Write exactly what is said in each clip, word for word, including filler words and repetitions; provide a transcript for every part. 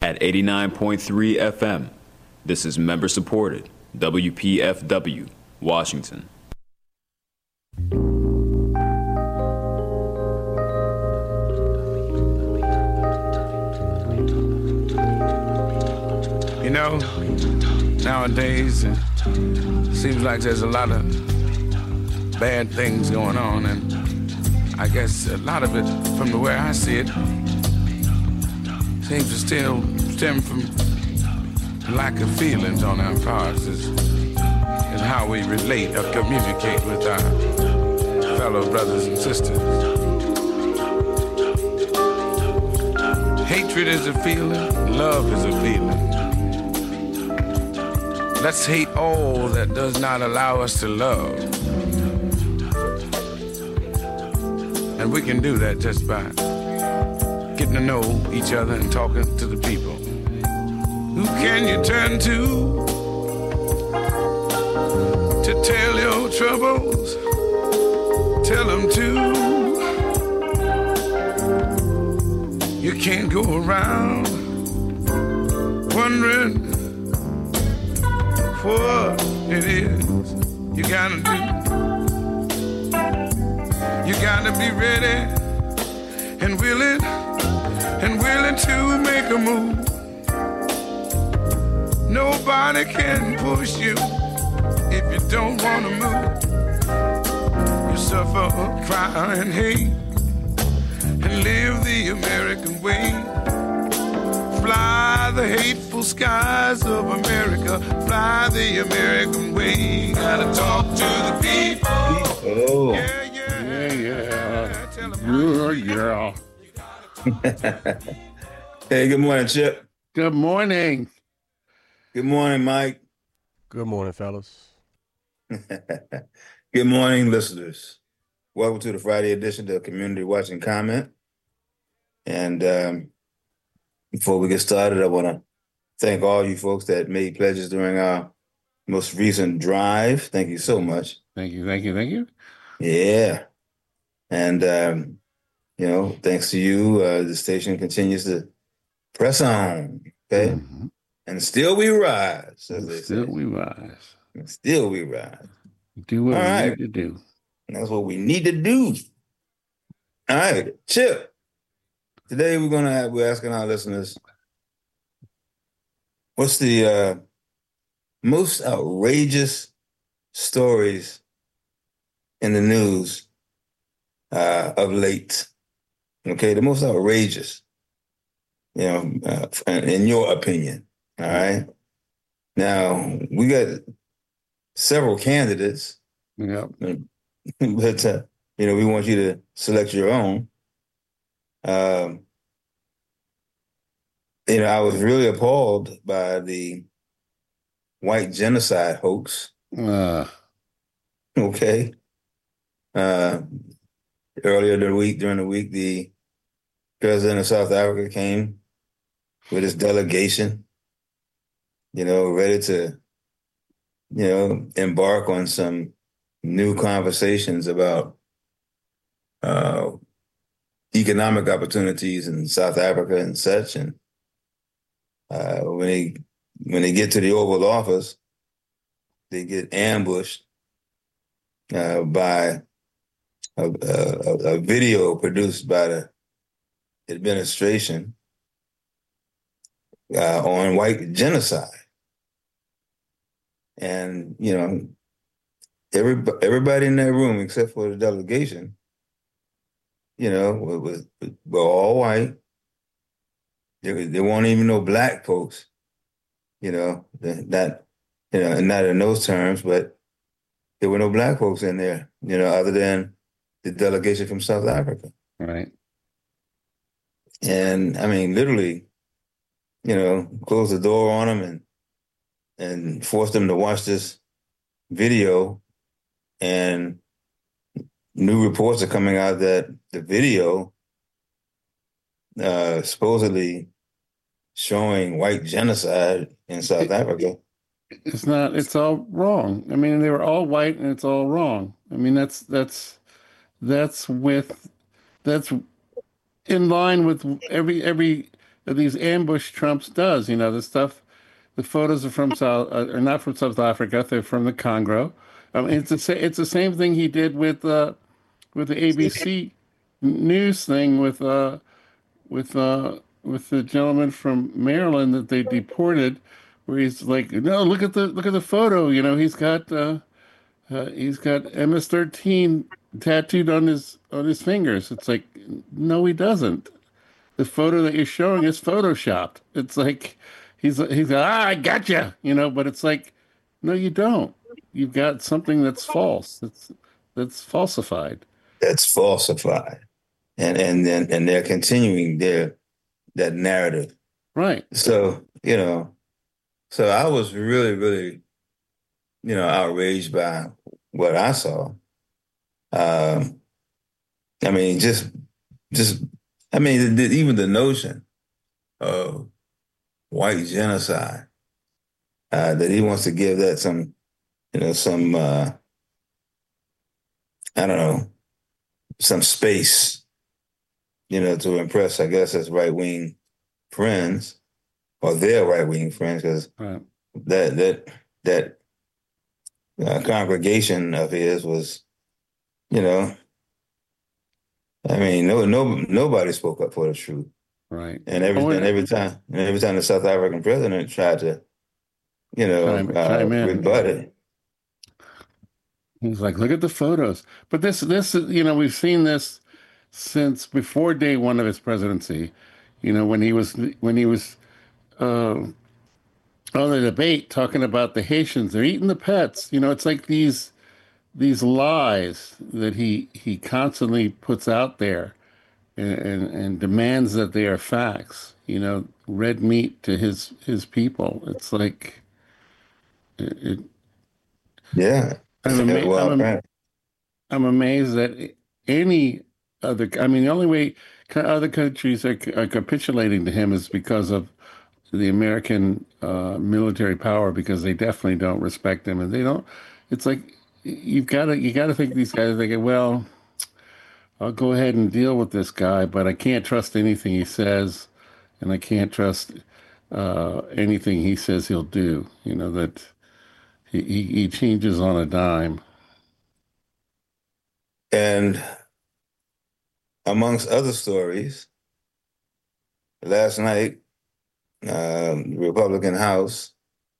at eighty-nine point three F M. This is member supported, W P F W, Washington. You know, nowadays it seems like there's a lot of bad things going on, and I guess a lot of it, from the way I see it, seems to still stem from lack of feelings on our parts and how we relate or communicate with our fellow brothers and sisters. Hatred is a feeling, love is a feeling. Let's hate all that does not allow us to love. And we can do that just by getting to know each other and talking to the people. Who can you turn to to tell your troubles? Tell them to. You can't go around wondering what it is you gotta do. You gotta be ready and willing and willing to make a move. Nobody can push you if you don't wanna move. You suffer, cry and hate and live the American way. Fly the hateful skies of America. Fly the American way. Gotta talk to the people. Oh. Yeah, yeah, yeah, yeah. Yeah, yeah. Hey, good morning, Chip. Good morning. Good morning, Mike. Good morning, fellas. Good morning, listeners. Welcome to the Friday edition of Community Watch and Comment. And um, before we get started, I want to thank all you folks that made pledges during our most recent drive. Thank you so much. Thank you, thank you, thank you. Yeah. And, um, you know, thanks to you, uh, the station continues to press on, okay? Mm-hmm. And still we rise, as they Still say. we rise. And still we rise. Do what all we right. need to do. That's what we need to do. All right, Chip. Today we're gonna have, we're asking our listeners, what's the uh, most outrageous stories in the news uh, of late? Okay, the most outrageous, you know, uh, in your opinion. All right. Now we got several candidates. Yeah. But uh, you know, we want you to select your own. Um, you know, I was really appalled by the white genocide hoax. Uh, okay. Uh, earlier the week, during the week, the president of South Africa came with his delegation, you know, ready to, you know, embark on some new conversations about uh, economic opportunities in South Africa and such. And uh, when they when they get to the Oval Office, they get ambushed uh, by a, a, a video produced by the administration uh, on white genocide. And, you know, every, everybody in that room, except for the delegation, you know, was, were all white. There, there weren't even no black folks, you know, not, you know, not in those terms, but there were no black folks in there, you know, other than the delegation from South Africa. Right. And I mean, literally, you know, closed the door on them and and forced them to watch this video. And new reports are coming out that the video uh, supposedly showing white genocide in South it, Africa. It's not, it's all wrong. I mean, they were all white and it's all wrong. I mean, that's, that's, that's with, that's in line with every, every, that these ambush Trumps does. You know, the stuff, the photos are from South, uh, are not from South Africa. They're from the Congo. Um, it's the sa- it's the same thing he did with uh, with the A B C news thing with uh, with uh, with the gentleman from Maryland that they deported, where he's like, no, look at the look at the photo. You know, he's got uh, uh, he's got M S thirteen tattooed on his on his fingers. It's like, no, he doesn't. The photo that you're showing is photoshopped. It's like he's he's like, ah, I gotcha, you know. But it's like, no, you don't. You've got something that's false. That's that's falsified. That's falsified. And and then and they're continuing their that narrative. Right. So, you know, so I was really, really, you know, outraged by what I saw. Um, I mean, just just I mean, the, the, even the notion of white genocide, uh, that he wants to give that some, you know, some, uh, I don't know, some space, you know, to impress, I guess, his right wing friends or their right wing friends, because Right. that that that uh, congregation of his was, you know, I mean, no, no, nobody spoke up for the truth. Right. And every Oh, and every time, and every time the South African president tried to, you know, chime, uh, chime in. rebut it. He's like, look at the photos. But this, this, you know, we've seen this since before day one of his presidency. You know, when he was when he was uh, on the debate talking about the Haitians, they're eating the pets. You know, it's like these these lies that he he constantly puts out there and, and, and demands that they are facts. You know, red meat to his his people. It's like it, it, Yeah. I'm ama- Well, I'm am- apparently. I'm amazed that any other. I mean, the only way ca- other countries are, are capitulating to him is because of the American uh, military power, because they definitely don't respect him, and they don't. It's like you've got to you got to think these guys are thinking, well, I'll go ahead and deal with this guy, but I can't trust anything he says, and I can't trust uh, anything he says he'll do. You know that he, he, he changes on a dime. And amongst other stories, last night, um, the Republican House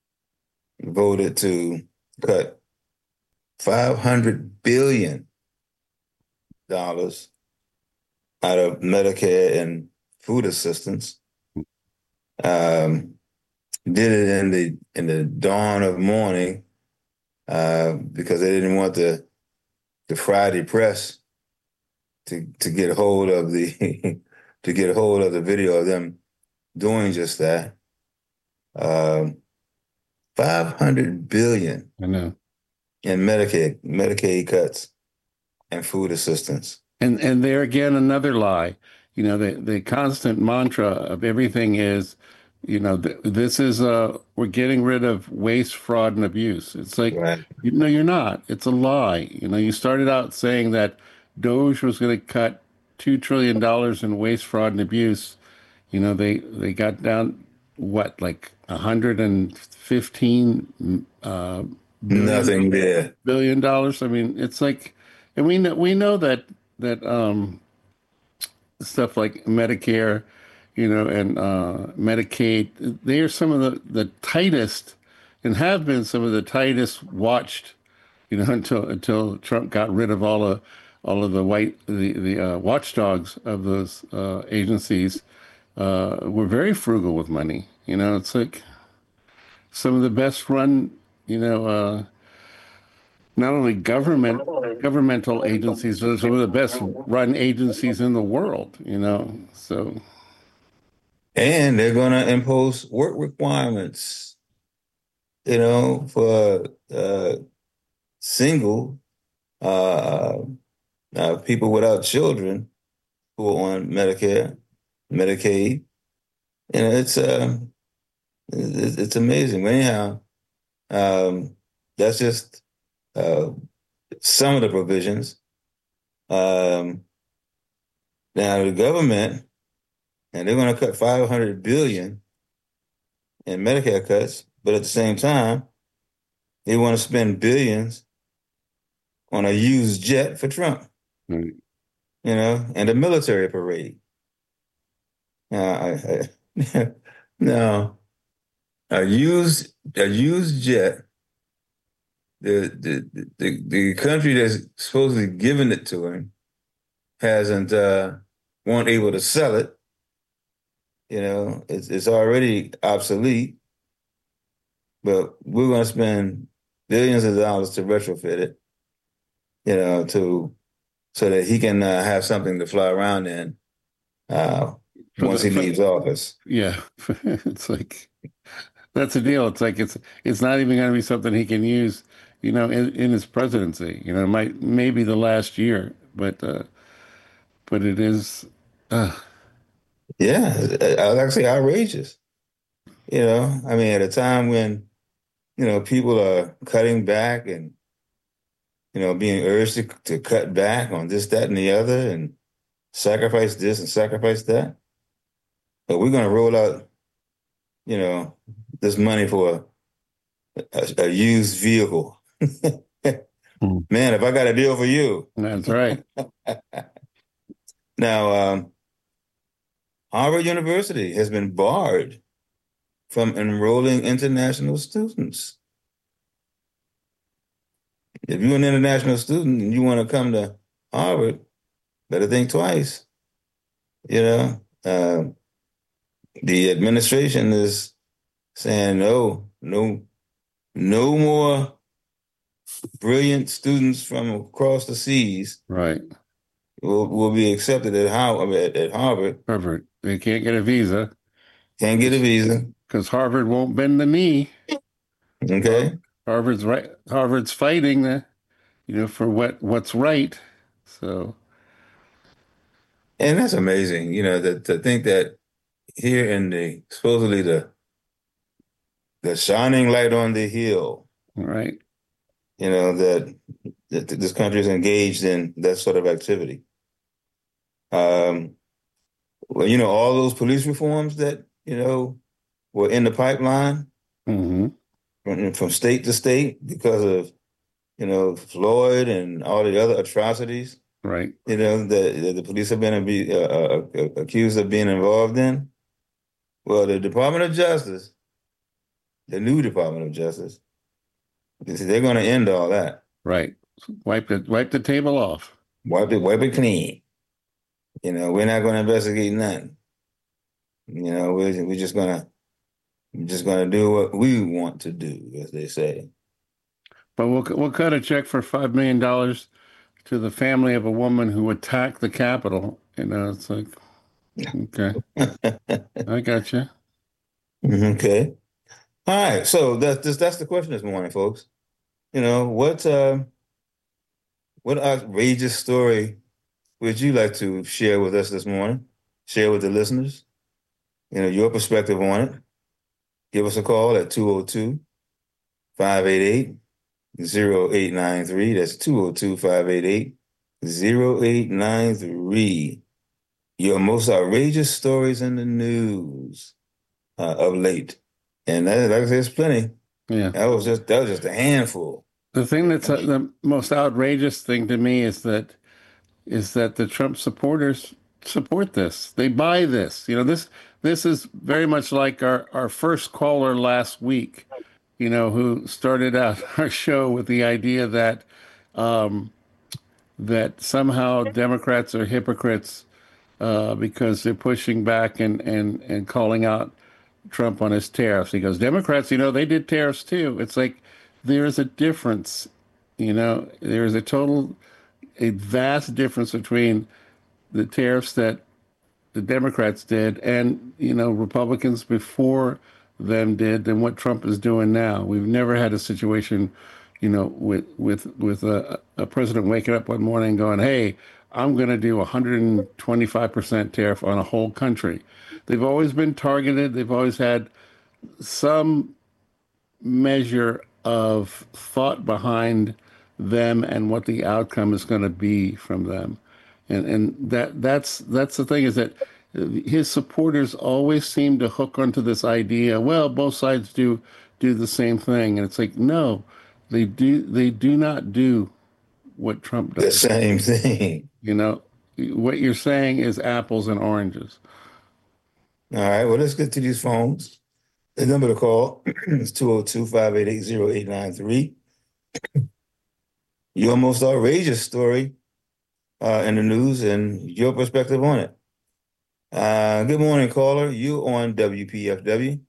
voted to cut five hundred billion dollars out of Medicare and food assistance. Um, did it in the in the dawn of morning uh, because they didn't want the the Friday press to to get hold of the to get hold of the video of them doing just that. Um, five hundred billion I know. in Medicaid Medicaid cuts and food assistance. And and there again, another lie. You know, the the constant mantra of everything is, you know, th this is uh we're getting rid of waste, fraud, and abuse. It's like, Right. you know, you're not. It's a lie. You know, you started out saying that Doge was going to cut two trillion dollars in waste, fraud, and abuse. You know, they they got down what, like one hundred fifteen uh, Nothing there. billion dollars. I mean, it's like, and we know we know that that um, stuff like Medicare, you know, and uh, Medicaid, they are some of the the tightest, and have been some of the tightest watched, you know, until until Trump got rid of all of all of the white the the uh, watchdogs of those uh, agencies. Uh, were very frugal with money. You know, it's like some of the best run, you know, uh, not only government governmental agencies, but some of the best run agencies in the world. You know, so And they're going to impose work requirements, you know, for uh, single uh, uh, people without children who are on Medicare, Medicaid. You know, it's uh, it's, it's amazing. But anyhow, um, that's just uh, some of the provisions. Um, now the government and they're going to cut five hundred billion in Medicare cuts, but at the same time, they want to spend billions on a used jet for Trump, Right. you know, and a military parade. Now, I, I, now, a used a used jet, the, the the the country that's supposedly giving it to him hasn't uh, weren't able to sell it. You know, it's it's already obsolete, but we're going to spend billions of dollars to retrofit it. You know, to so that he can uh, have something to fly around in uh, once he leaves office. Yeah, it's like that's the deal. It's like it's it's not even going to be something he can use, you know, in, in his presidency. You know, it might maybe the last year, but uh, but it is. Uh, Yeah, I was actually outrageous. You know, I mean, at a time when, you know, people are cutting back and, you know, being urged to, to cut back on this, that, and the other and sacrifice this and sacrifice that. But we're going to roll out, you know, this money for a, a, a used vehicle. Man, if I got a deal for you. That's right. Now, um, Harvard University has been barred from enrolling international students. If you're an international student and you want to come to Harvard, better think twice. You know, uh, the administration is saying no, no, no more brilliant students from across the seas. Right. Will will be accepted at Howard at, at Harvard. Perfect. They can't get a visa. Can't get a visa because Harvard won't bend the knee. Okay. Harvard's right. Harvard's fighting the, you know, for what what's right. So. And that's amazing, you know, that to think that here in the supposedly the the shining light on the hill, right? You know, that, that this country is engaged in that sort of activity. Um, well, you know, all those police reforms that, you know, were in the pipeline mm-hmm. from, from state to state because of, you know, Floyd and all the other atrocities. Right. You know, that, that the police have been be, uh, uh, accused of being involved in. Well, the Department of Justice, the new Department of Justice, they're going to end all that. Right. Wipe the wipe the table off. Wipe it, wipe it clean. You know, we're not going to investigate nothing. You know, we're we're just gonna we're just gonna do what we want to do, as they say. But we'll we'll cut a check for five million dollars to the family of a woman who attacked the Capitol. You know, it's like, okay, I got you. Okay. All right. So that's that's the question this morning, folks. You know, what uh, what outrageous story would you like to share with us this morning? Share with the listeners, you know, your perspective on it. Give us a call at two oh two, five eight eight, oh eight nine three. That's two oh two, five eight eight, oh eight nine three. Your most outrageous stories in the news uh, of late. And that, like I said, there's plenty. Yeah. That was just that was just a handful. The thing that's uh, the most outrageous thing to me is that is that the Trump supporters support this. They buy this. You know, this this is very much like our, our first caller last week, you know, who started out our show with the idea that um, that somehow Democrats are hypocrites uh, because they're pushing back and, and, and calling out Trump on his tariffs. He goes, Democrats, you know, they did tariffs too. It's like there is a difference, you know, there is a total, a vast difference between the tariffs that the Democrats did and, you know, Republicans before them did than what Trump is doing now. We've never had a situation, you know, with with with a, a president waking up one morning and going, hey, I'm going to do one hundred twenty-five percent tariff on a whole country. They've always been targeted. They've always had some measure of thought behind them and what the outcome is going to be from them. And and that that's that's the thing is that his supporters always seem to hook onto this idea. Well, both sides do do the same thing, and it's like no, they do they do not do what Trump The does. same thing. You know, what you're saying is apples and oranges. All right, well, let's get to these phones. The number to call is two oh two, five eight eight, oh eight nine three. Your most outrageous story uh, in the news and your perspective on it. Uh, good morning, caller. You on W P F W.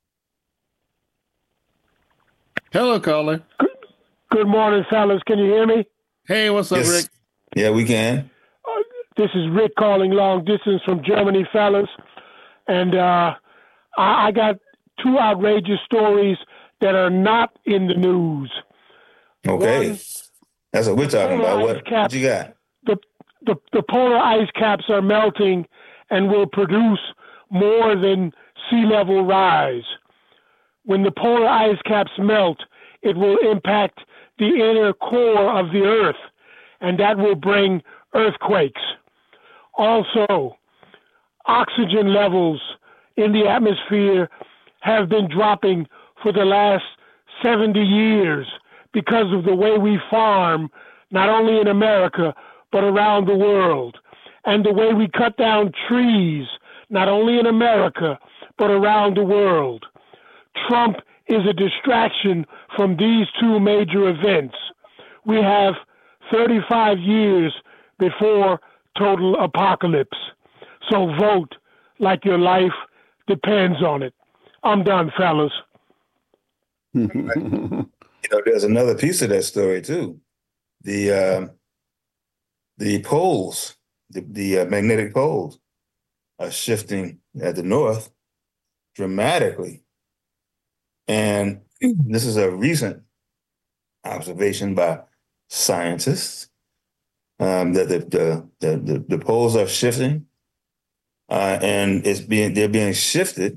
Hello, caller. Good morning, fellas. Can you hear me? Hey, what's up, Yes. Rick? Yeah, we can. Uh, this is Rick calling long distance from Germany, fellas. And uh, I, I got two outrageous stories that are not in the news. Okay. One, That's what we're talking about. polar What, ice cap. what you got? The, the, the polar ice caps are melting and will produce more than sea level rise. When the polar ice caps melt, it will impact the inner core of the Earth, and that will bring earthquakes. Also, oxygen levels in the atmosphere have been dropping for the last seventy years because of the way we farm, not only in America, but around the world, and the way we cut down trees, not only in America, but around the world. Trump is a distraction from these two major events. We have thirty-five years before total apocalypse. So vote like your life depends on it. I'm done, fellas. You know, there's another piece of that story too. The uh, the poles, the, the uh, magnetic poles, are shifting at the north dramatically, and this is a recent observation by scientists um, that the the, the the the poles are shifting, uh, and it's being they're being shifted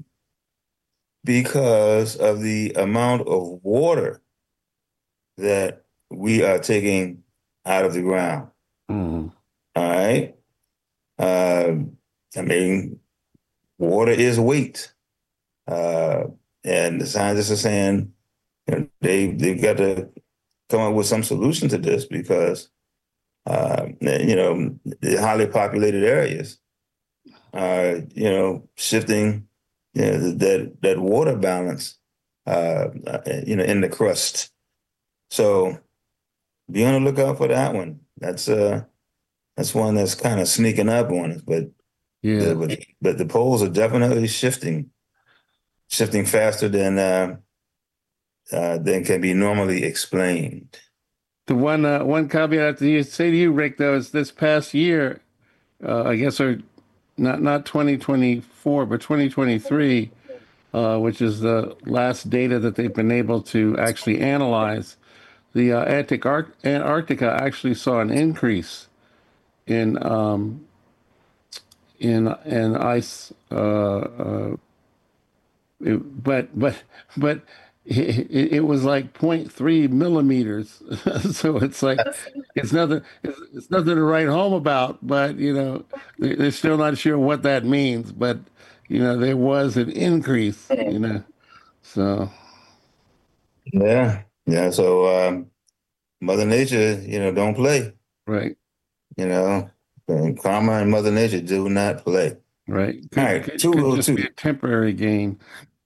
because of the amount of water that we are taking out of the ground. Mm. All right. Uh, I mean, water is weight. Uh, and the scientists are saying you know, they, they've got to come up with some solution to this because, uh, you know, the highly populated areas are, you know, shifting you know, that, that water balance, uh, you know, in the crust. So be on the lookout for that one. That's uh, that's one that's kind of sneaking up on us, but Yeah. the, but, but the poles are definitely shifting, shifting faster than uh, uh, than can be normally explained. The one uh, one caveat to you, say to you, Rick, though, is this past year, uh, I guess, or not not twenty twenty-four, but twenty twenty-three, uh, which is the last data that they've been able to actually analyze. The uh, Antarctic Art- Antarctica actually saw an increase in um, in in ice, uh, uh, it, but but but it, it was like zero point three millimeters. So it's like it's nothing it's, it's nothing to write home about. But you know they- they're still not sure what that means. But you know there was an increase. You know, so Yeah, yeah. So um, Mother Nature, you know, don't play. right. You know, and karma and Mother Nature do not play. Right. All right, Could, could, two could oh just be two. a temporary gain.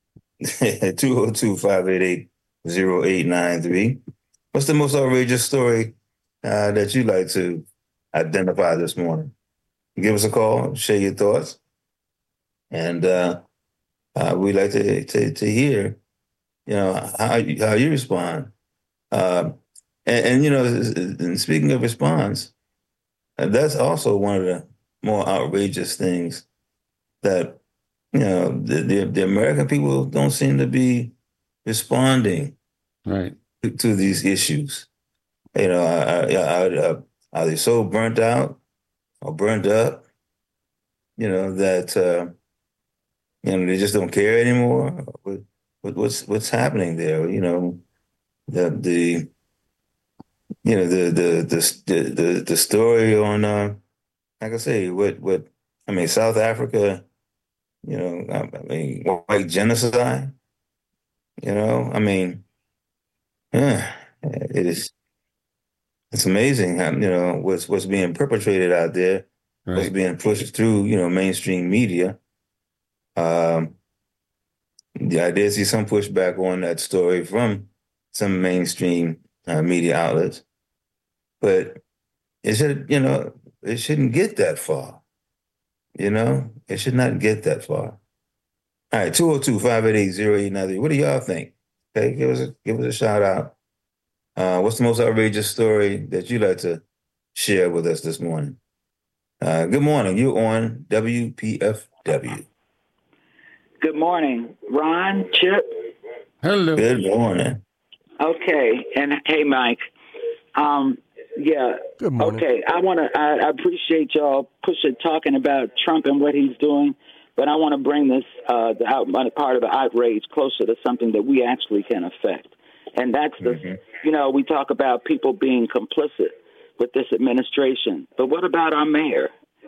two oh two, five eight eight, oh eight nine three. What's the most outrageous story uh, that you'd like to identify this morning? Give us a call, share your thoughts, and uh, uh, we'd like to, to to hear, you know, how you, how you respond. Um, and, and you know, and speaking of response, uh, that's also one of the more outrageous things that you know the, the the American people don't seem to be responding Right. to, to these issues. You know, are, are, are, are they so burnt out or burnt up? You know that uh, you know they just don't care anymore. What, what, what's what's happening there? You know, the the you know the the the the, the story on uh, like I say, what what I mean, South Africa You know, I, I mean, white genocide. You know, I mean, yeah, it is. It's amazing how, you know, what's what's being perpetrated out there, what's Right. being pushed through, you know, mainstream media. Um, yeah, I did see some pushback on that story from some mainstream uh, media outlets, but it should, you know, it shouldn't get that far. You know, it should not get that far. All right, two oh two, five eight eight, oh eight nine three. What do y'all think? Okay, give us a give us a shout out. Uh, what's the most outrageous story that you'd like to share with us this morning? Uh, good morning. You're on W P F W. Good morning, Ron, Chip. Hello. Good morning. Okay, and hey, Mike. Um, yeah. Good morning. Okay, I want to. I, I appreciate y'all pushing talking about Trump and what he's doing, but I want to bring this uh, the out, part of the outrage closer to something that we actually can affect, and that's the. Mm-hmm. You know, we talk about people being complicit with this administration, but what about our mayor?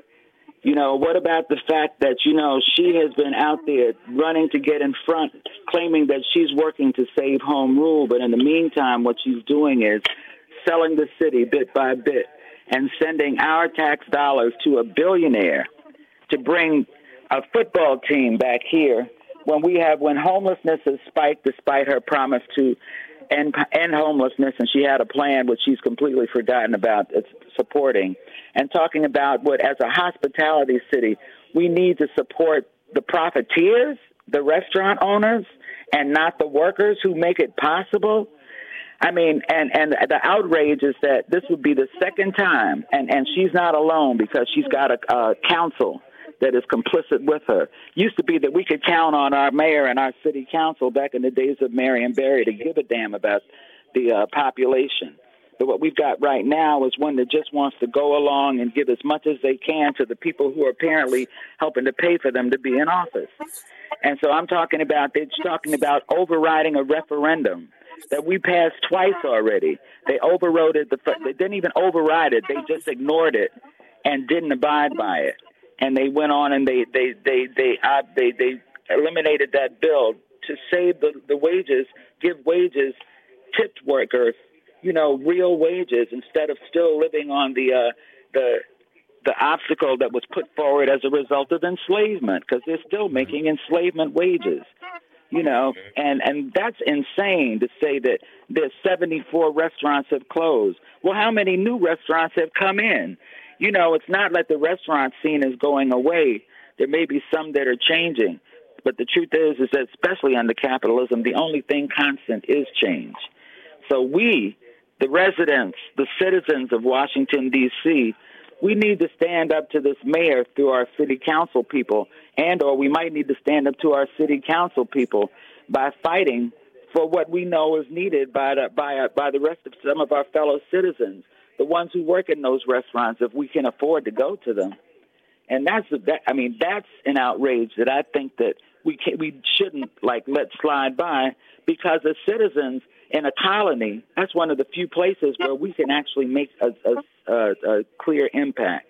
You know, what about the fact that, you know, she has been out there running to get in front, claiming that she's working to save home rule, but in the meantime, what she's doing is selling the city bit by bit and sending our tax dollars to a billionaire to bring a football team back here when we have, when homelessness has spiked despite her promise to end, end homelessness, and she had a plan which she's completely forgotten about supporting, and talking about what, as a hospitality city, we need to support the profiteers, the restaurant owners, and not the workers who make it possible. I mean, and, and the outrage is that this would be the second time, and, and she's not alone because she's got a, a council that is complicit with her. Used to be that we could count on our mayor and our city council back in the days of Marion Barry to give a damn about the uh, population. But what we've got right now is one that just wants to go along and give as much as they can to the people who are apparently helping to pay for them to be in office. And so I'm talking about, they're talking about overriding a referendum that we passed twice already. They overrode it. The, they didn't even override it. They just ignored it and didn't abide by it. And they went on and they they they they uh, they, they eliminated that bill to save the, the wages, give wages, tipped workers, you know, real wages instead of still living on the uh, the the obstacle that was put forward as a result of enslavement, because they're still making enslavement wages, you know, and and that's insane to say that there's seventy-four restaurants have closed. Well, how many new restaurants have come in? You know, it's not like the restaurant scene is going away. There may be some that are changing, but the truth is, is that especially under capitalism, the only thing constant is change. So we, the residents, the citizens of Washington, D C, we need to stand up to this mayor through our city council people, and or we might need to stand up to our city council people by fighting for what we know is needed by the, by, uh, by the rest of some of our fellow citizens, the ones who work in those restaurants, if we can afford to go to them. And that's, that, I mean, that's an outrage that I think that we can, we shouldn't, like, let slide by, because as citizens in a colony, that's one of the few places where we can actually make a, a, a, a clear impact.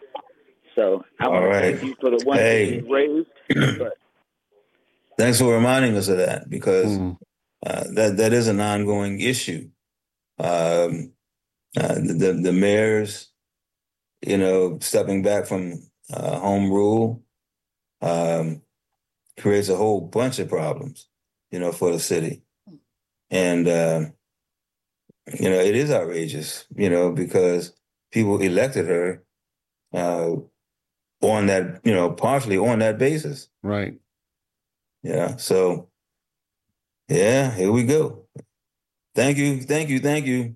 So I want to thank you for the one hey. that you raised. But. Thanks for reminding us of that, because Mm. uh, that that is an ongoing issue. Um, uh, the the mayors, you know, stepping back from uh, home rule um, creates a whole bunch of problems, you know, for the city. And, uh, you know, it is outrageous, you know, because people elected her uh, on that, you know, partially on that basis. Right. Yeah. So, yeah, here we go. Thank you. Thank you. Thank you.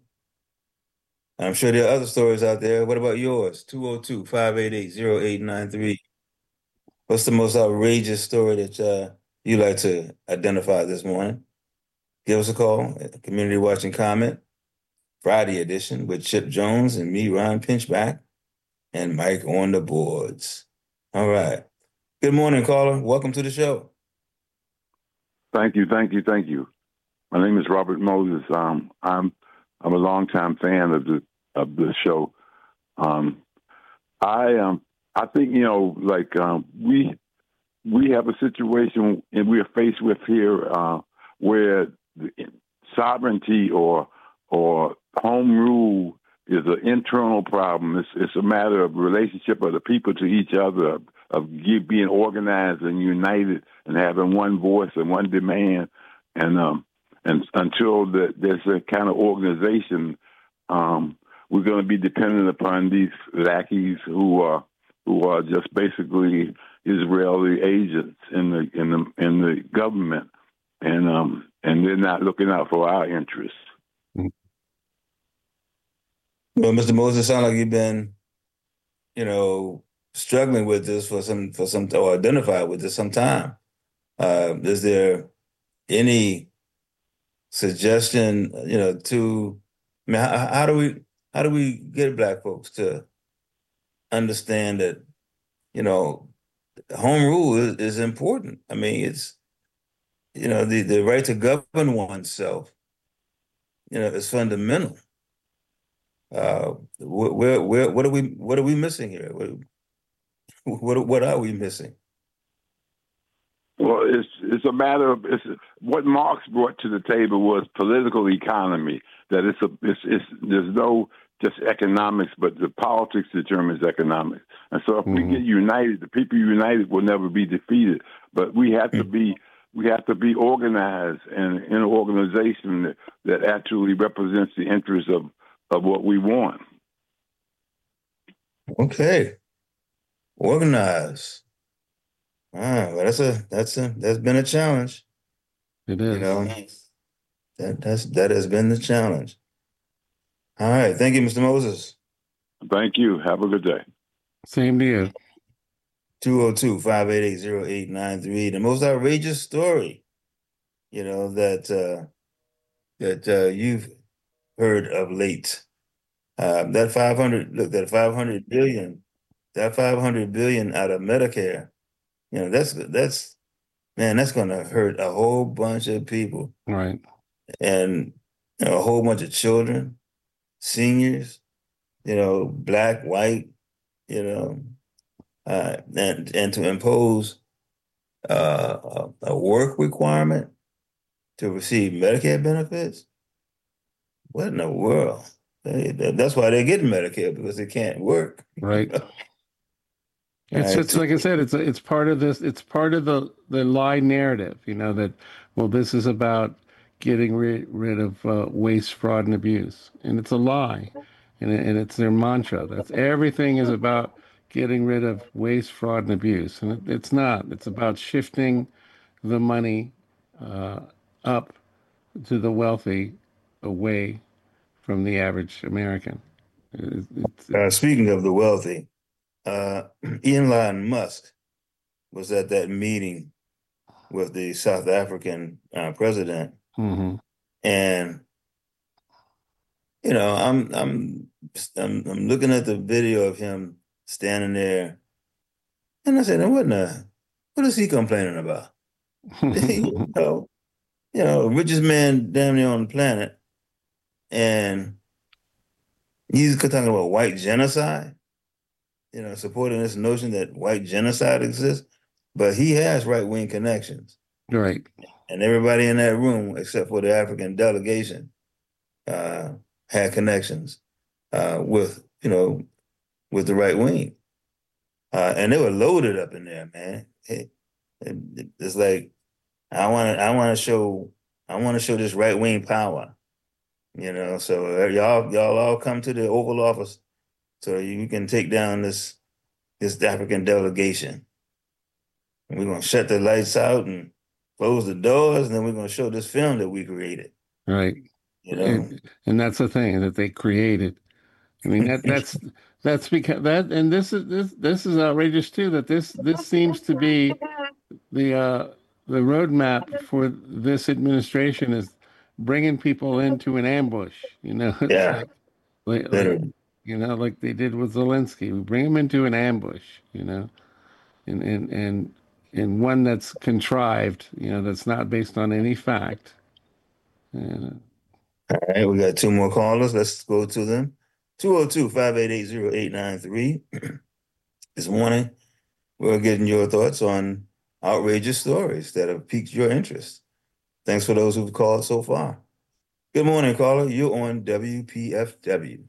I'm sure there are other stories out there. What about yours? two oh two, five eight eight, oh eight nine three. What's the most outrageous story that uh, you like to identify this morning? Give us a call at Community Watch and Comment, Friday edition with Chip Jones and me, Ron Pinchback, and Mike on the boards. All right. Good morning, caller. Welcome to the show. Thank you, thank you, thank you. My name is Robert Moses. Um, I'm I'm a longtime fan of the of the show. Um, I um I think you know like um, we we have a situation and we are faced with here uh, where the sovereignty or or home rule is an internal problem. It's, it's a matter of relationship of the people to each other, of, of being organized and united and having one voice and one demand. And um, and until the, there's a kind of organization, um, we're going to be dependent upon these lackeys who are who are just basically Israeli agents in the in the in the government, and um and they're not looking out for our interests. Well, Mister Moses, sound like you've been, you know, struggling with this for some for some or identified with this some time. Uh, is there any suggestion, you know, to I mean, how, how do we how do we get Black folks to understand that, you know, home rule is, is important? I mean, it's, you know, the, the right to govern oneself, you know, is fundamental. Uh, where, where, what are we, what are we missing here? What, what, what are we missing? Well, it's it's a matter of it's, what Marx brought to the table was political economy. That it's a it's, it's there's no just economics, but the politics determines economics. And so, if mm-hmm. we get united, the people united will never be defeated. But we have mm-hmm. to be we have to be organized and in an organization that, that actually represents the interests of of what we want. Okay, organize. Ah, well, that's a that's a that's been a challenge. It is. You know, that that's that has been the challenge. All right, thank you, Mister Moses. Thank you. Have a good day. Same to you. two oh two, five eight eight, oh eight nine three. The most outrageous story, you know, that uh, that uh, you've heard of late. Uh, that five hundred look, that five hundred billion, that five hundred billion out of Medicare. You know, that's that's man, that's going to hurt a whole bunch of people, right? And you know, a whole bunch of children, seniors, you know, Black, white, you know, uh, and and to impose uh, a, a work requirement to receive Medicare benefits. What in the world? They, that's why they're getting Medicare, because they can't work, right? It's just like I said, it's it's part of this. It's part of the the lie narrative, you know, that, well, this is about getting rid rid of uh, waste, fraud, and abuse, and it's a lie, and it, and it's their mantra. That's everything is about getting rid of waste, fraud, and abuse, and it, it's not. It's about shifting the money uh, up to the wealthy, away from the average American. It, it's, uh, speaking of the wealthy. Uh, Elon Musk was at that meeting with the South African uh, president, mm-hmm. and you know, I'm I'm I'm I'm looking at the video of him standing there, and I said, "What in the, what is he complaining about?" you know, you know, richest man damn near on the planet, and he's talking about white genocide. You know, supporting this notion that white genocide exists, but he has right-wing connections. Right. And everybody in that room, except for the African delegation, uh, had connections uh, with, you know, with the right wing. Uh, and they were loaded up in there, man. It, it, it's like, I want to, I want to show, I want to show this right-wing power, you know. So y'all, y'all all come to the Oval Office so you can take down this this African delegation. And we're gonna shut the lights out and close the doors, and then we're gonna show this film that we created. Right. You know, and, and that's the thing that they created. I mean, that that's that's because that, and this is this this is outrageous too. That this this seems to be the uh, the roadmap for this administration is bringing people into an ambush. You know. Yeah. like, like, you know, like they did with Zelensky. We bring them into an ambush. You know, and and and and one that's contrived. You know, that's not based on any fact. And, all right, we got two more callers. Let's go to them. two oh two, five eight eight, oh eight nine three. This morning, we're getting your thoughts on outrageous stories that have piqued your interest. Thanks for those who've called so far. Good morning, caller. You're on W P F W.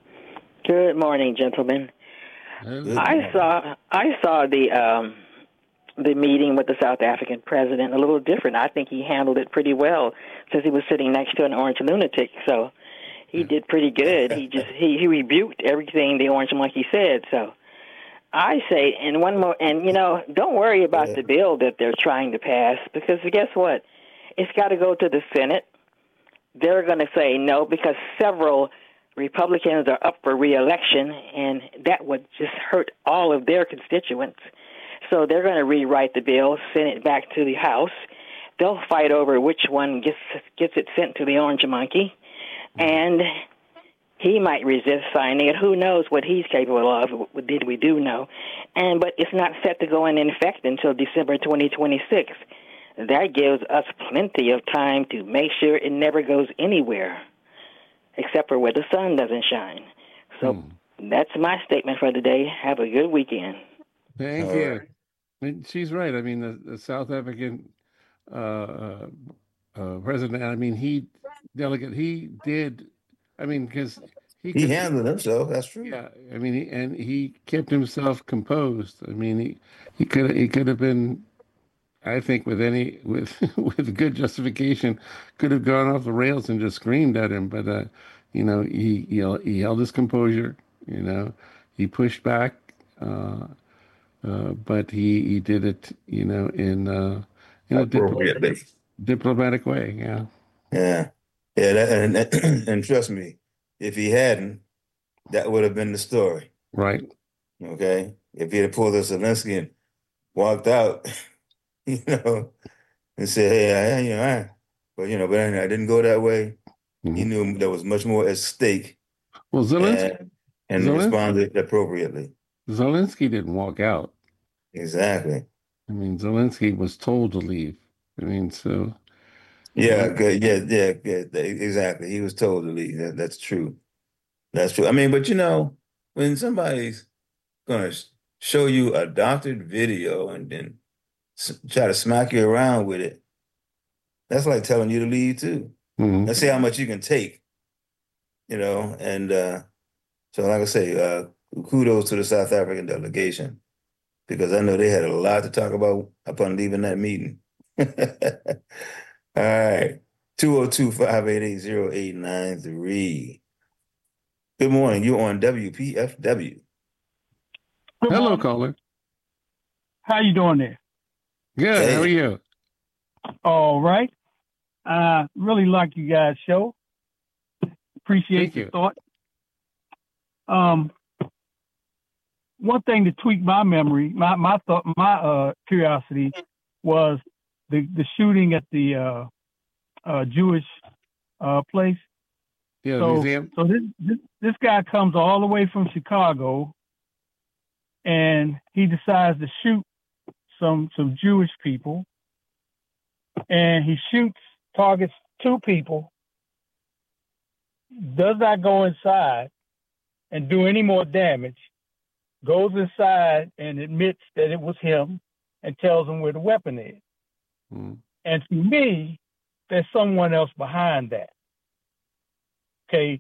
Good morning, gentlemen. Good I morning. saw I saw the um, the meeting with the South African president a little different. I think he handled it pretty well since he was sitting next to an orange lunatic. So he did pretty good. He just he, he rebuked everything the orange monkey said. So I say, and one more, and you know, don't worry about the bill that they're trying to pass, because guess what? It's got to go to the Senate. They're going to say no because several Republicans are up for re-election, and that would just hurt all of their constituents. So they're going to rewrite the bill, send it back to the House. They'll fight over which one gets gets it sent to the orange monkey, and he might resist signing it. Who knows what he's capable of? What did we do know? And but it's not set to go in effect until December twenty twenty-six. That gives us plenty of time to make sure it never goes anywhere, except for where the sun doesn't shine. So hmm. that's my statement for today. Have a good weekend. Thank All you. right. I mean, she's right. I mean, the, the South African uh, uh, uh, president, I mean, he, delegate, he did, I mean, because he He could, handled himself. That's true. yeah, I mean, he, and he kept himself composed. I mean, he, he could he could have been, I think, with any with with good justification, could have gone off the rails and just screamed at him. But uh, you know, he he he held his composure. You know, he pushed back, uh, uh, but he he did it. You know, in uh, in a Appropriately. diplomatic, diplomatic way. Yeah. Yeah. Yeah. That, and, and trust me, if he hadn't, that would have been the story. Right. Okay. If he had pulled a Zelensky and walked out, you know, and said, "Hey, I, you know, I," but you know, but I didn't go that way. Mm-hmm. He knew there was much more at stake. Well, Zelensky and, and Zelensky, responded appropriately. Zelensky didn't walk out. Exactly. I mean, Zelensky was told to leave. I mean, so. Yeah, good. Yeah, yeah, yeah, exactly. He was told to leave. That, that's true. That's true. I mean, but you know, when somebody's gonna show you a doctored video and then try to smack you around with it, that's like telling you to leave too. Mm-hmm. Let's see how much you can take, you know. And uh, so, like I say, uh, kudos to the South African delegation, because I know they had a lot to talk about upon leaving that meeting. All right, two oh two, five eight eight, oh eight nine three. Good morning. You're on W P F W. Good Hello, morning. Caller. How you doing there? Good. Hey. How are you? All right. I really like you guys' show. Appreciate the thought. Um, one thing to tweak my memory, my my thought, my uh, curiosity was the the shooting at the uh, uh, Jewish uh, place. Yeah, so, museum. So this, this this guy comes all the way from Chicago, and he decides to shoot some some Jewish people, and he shoots, targets two people, does not go inside and do any more damage, goes inside and admits that it was him and tells them where the weapon is. Mm. And to me, there's someone else behind that. Okay.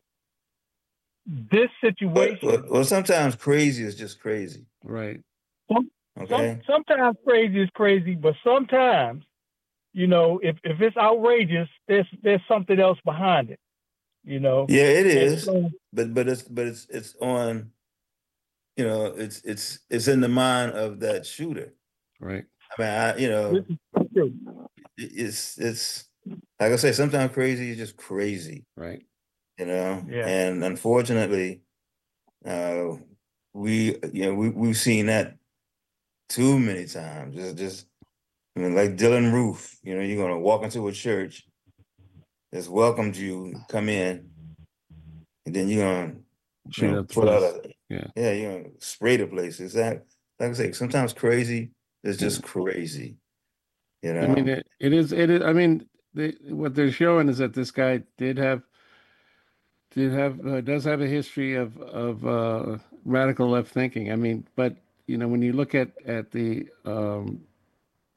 This situation. Well, well, sometimes crazy is just crazy. Right. Some, okay. Some, sometimes crazy is crazy, but sometimes, you know, if, if it's outrageous, there's there's something else behind it. You know. Yeah, it is. So, but but it's but it's it's on. You know, it's it's it's in the mind of that shooter. Right. I mean, I you know, it's it's like I say, sometimes crazy is just crazy. Right. You know, yeah. And unfortunately, uh, we you know we we've seen that too many times. Just just I mean, like Dylan Roof. You know, you're gonna walk into a church that's welcomed you, come in, and then you're gonna you know, pull out a yeah yeah you're gonna spray the place. Is that like I say? Sometimes crazy is just crazy. You know, I mean, it, it is. It is. I mean, they, what they're showing is that this guy did have, did have, uh, does have a history of of uh, radical left thinking. I mean, but you know, when you look at at the um,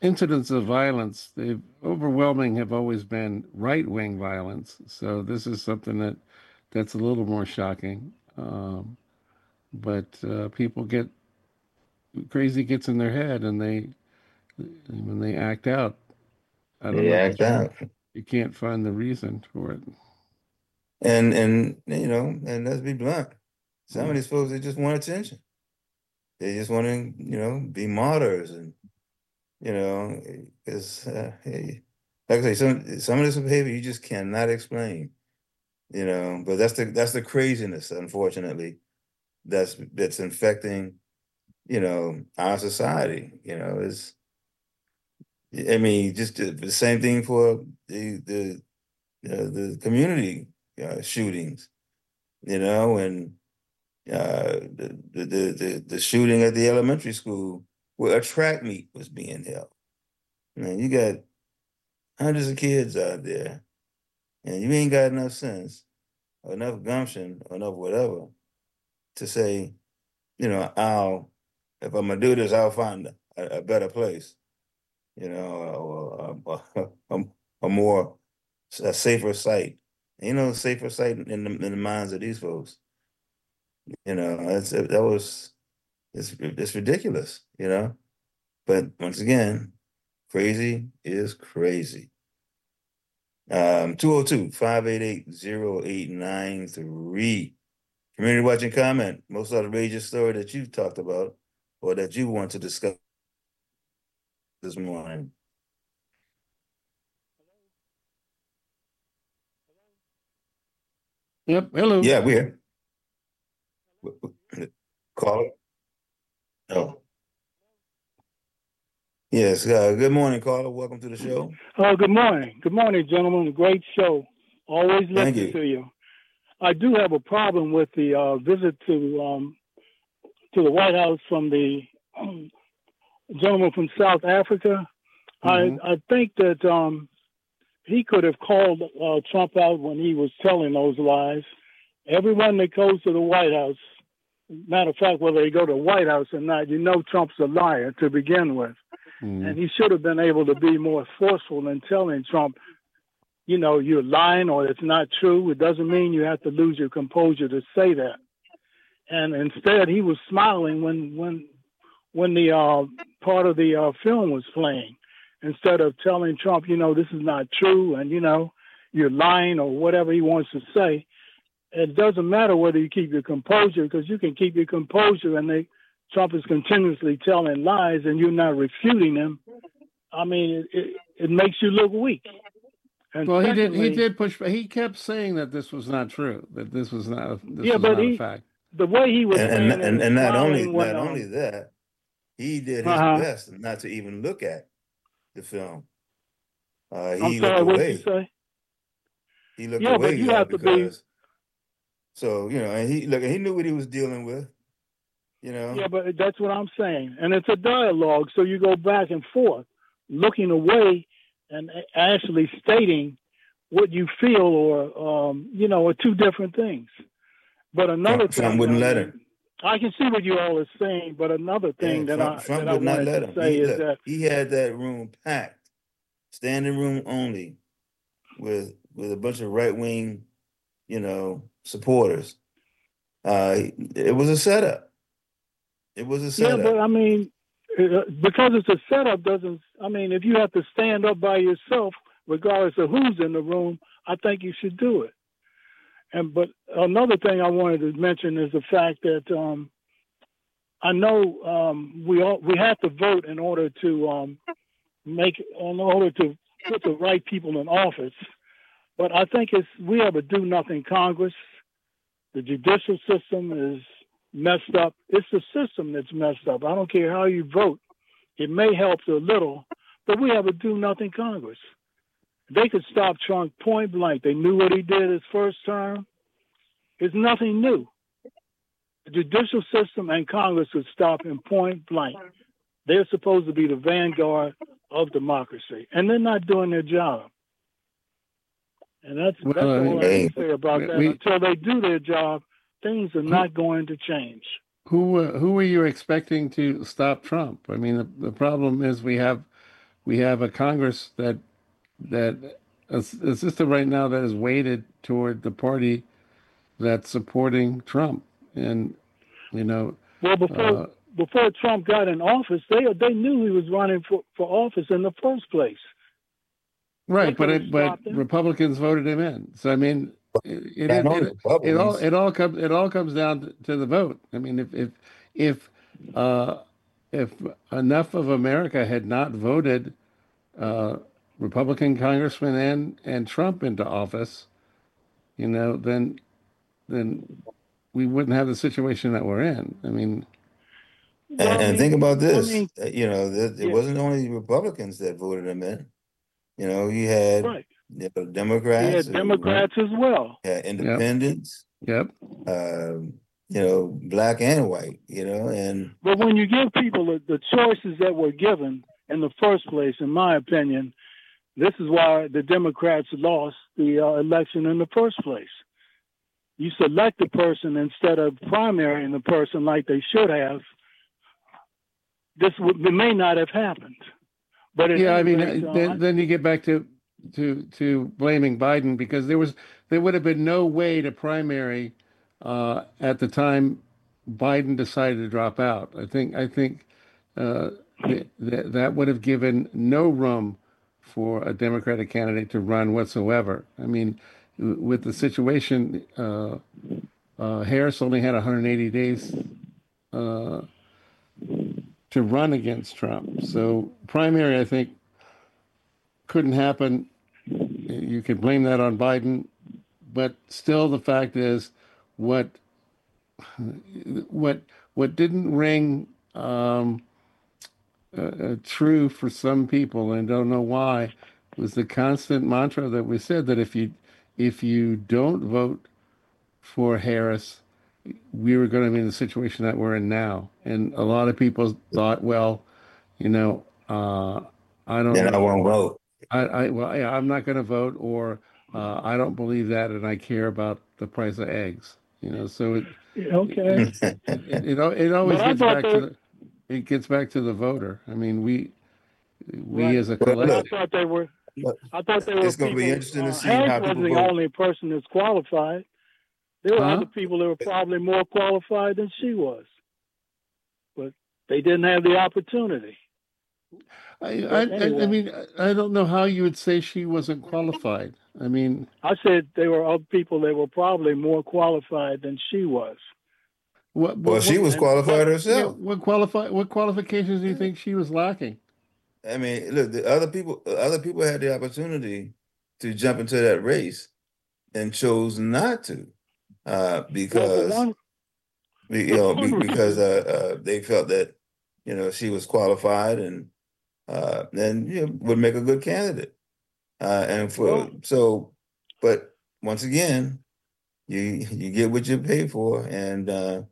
incidents of violence, they've overwhelming have always been right-wing violence. So this is something that that's a little more shocking. Um, but uh, people get crazy gets in their head, and they when they act out. I don't They know. act out. You can't find the reason for it. And and you know, and let's be blunt. Some of these folks, they just want attention. They just want to, you know, be martyrs, and you know, because uh, hey, like I say, some some of this behavior you just cannot explain. You know, but that's the that's the craziness, unfortunately, that's that's infecting, you know, our society. You know, is I mean, just the, the same thing for the the uh, the community uh, shootings. You know, and uh, the, the the the the shooting at the elementary school where a track meet was being held. Man, you got hundreds of kids out there, and you ain't got enough sense, or enough gumption, or enough whatever, to say, you know, I'll if I'm gonna do this, I'll find a, a better place, you know, or a, a, a more a safer site. You know, safer site in the, in the minds of these folks. You know, that's that was it's it's ridiculous, you know. But once again, crazy is crazy. Um, two oh two, five eight eight, oh eight nine three. Community watching comment. Most outrageous story that you've talked about or that you want to discuss this morning. Yep. Hello. Yeah, we're here. Call it. Oh. Yes. Uh, good morning, caller. Welcome to the show. Oh, good morning. Good morning, gentlemen. Great show. Always Thank listen you. to you. I do have a problem with the uh, visit to um, to the White House from the um, gentleman from South Africa. Mm-hmm. I I think that um, he could have called uh, Trump out when he was telling those lies. Everyone that goes to the White House, matter of fact, whether they go to the White House or not, you know Trump's a liar to begin with. Mm-hmm. And he should have been able to be more forceful in telling Trump, you know, you're lying or it's not true. It doesn't mean you have to lose your composure to say that. And instead, he was smiling when when when the uh, part of the uh, film was playing, instead of telling Trump, you know, this is not true and, you know, you're lying or whatever he wants to say. It doesn't matter whether you keep your composure, because you can keep your composure and they, Trump is continuously telling lies and you're not refuting him. I mean, it, it, it makes you look weak. And well, he did. He did push. He kept saying that this was not true. That this was not. This yeah, was but not he, a fact. The way he was, and saying and, and, and not only when, not um, only that, he did his uh-huh. best not to even look at the film. Uh, he I'm sorry, looked what away. did you say? He looked yeah, away. but you uh, have to because, be. So you know, and he look. He knew what he was dealing with. You know. Yeah, but that's what I'm saying, and it's a dialogue. So you go back and forth, looking away, and actually stating what you feel, or um, you know, are two different things. But another Trump, thing, Trump wouldn't I, let mean, him. I can see what you all are saying, but another thing Yeah, that Trump, I Trump that would I not wanted let to him. say He, is look, that he had that room packed, standing room only, with with a bunch of right wing, you know, supporters. Uh, it was a setup. It was a setup. Yeah, but I mean, because it's a setup doesn't. I mean, if you have to stand up by yourself, regardless of who's in the room, I think you should do it. And but another thing I wanted to mention is the fact that um, I know um, we all we have to vote in order to um, make in order to put the right people in office. But I think it's we have a do nothing Congress. The judicial system is messed up. It's the system that's messed up. I don't care how you vote. It may help a little, but we have a do nothing Congress. They could stop Trump point blank. They knew what he did his first term. It's nothing new. The judicial system and Congress would stop him point blank. They're supposed to be the vanguard of democracy, and they're not doing their job. And that's, Well, that's all I hey, can say about that. we- Until they do their job, things are not going to change. Who uh, who were you expecting to stop Trump? I mean, the, the problem is we have we have a Congress that that a, a system right now that is weighted toward the party that's supporting Trump, and you know, well before uh, before Trump got in office, they they knew he was running for, for office in the first place. Right, but it, but Republicans voted him in. So I mean, it it, it, it all it all comes it all comes down to the vote. I mean, if if if uh, if enough of America had not voted uh, Republican congressmen and and Trump into office, you know, then then we wouldn't have the situation that we're in. I mean, and, and think about this. I mean, you know, it yeah. wasn't only Republicans that voted him in. You know, you had right. you know, Democrats. Yeah, Democrats as well. Yeah, independents. Yep. Um, you know, black and white. You know, and but when you give people the, the choices that were given in the first place, in my opinion, this is why the Democrats lost the uh, election in the first place. You select the person instead of primarying the person like they should have. This would, it may not have happened. But yeah, I mean, rate, uh, then, uh, then you get back to to to blaming Biden, because there was there would have been no way to primary uh, at the time Biden decided to drop out. I think I think uh, th- th- that would have given no room for a Democratic candidate to run whatsoever. I mean, w- with the situation, uh, uh, Harris only had one hundred eighty days uh, to run against Trump. So primary, I think, couldn't happen. You could blame that on Biden, but still the fact is what what what didn't ring um, uh, uh, true for some people, and don't know why, was the constant mantra that we said that if you if you don't vote for Harris, we were going to be in the situation that we're in now. And a lot of people thought, well, you know, uh, I don't then know. I won't vote. I, I well, yeah, I'm not going to vote, or uh, I don't believe that, and I care about the price of eggs. You know, so it okay. it, it, it, it always But I gets thought back that- to the it gets back to the voter. I mean, we we Right. as a But I collective. thought they were. Look, I thought they were. it's gonna be people- interesting to uh, see Harris how wasn't people the vote. only person that's qualified. There were Huh? other people that were probably more qualified than she was, but they didn't have the opportunity. I, I, But I, I anyway. mean, I don't know how you would say she wasn't qualified. I mean, I said there were other people that were probably more qualified than she was. what? Well, what she what, was qualified yeah, herself. what qualify? What qualifications do you think she was lacking? I mean, look, the other people, other people had the opportunity to jump into that race and chose not to, uh, Well, for because one, you know be, because uh, uh, they felt that you know she was qualified and uh, and you know, would make a good candidate. Uh, and for Well- so, but once again, you you get what you pay for, and uh,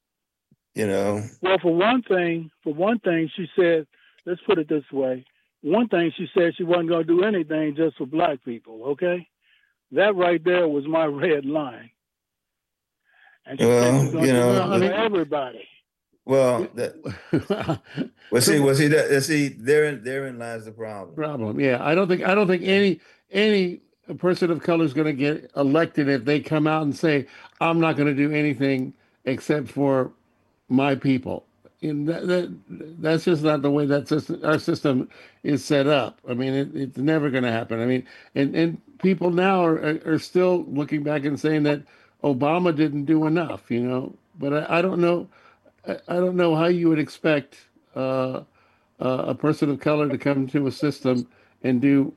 you know. well, for one thing, for one thing, she said, let's put it this way. One thing she said, she wasn't going to do anything just for black people. Okay, that right there was my red line. And she Well, said she's going you to know, do it I for mean- everybody. Well, that, well, see, well, see, that, see, therein, therein lies the problem. problem. Yeah, I don't think I don't think any any person of color is going to get elected if they come out and say, "I'm not going to do anything except for my people." And that, that that's just not the way that system, our system is set up. I mean, it, it's never going to happen. I mean, and and people now are are are still looking back and saying that Obama didn't do enough. You know, but I, I don't know. I I don't know how you would expect uh, uh, a person of color to come to a system and do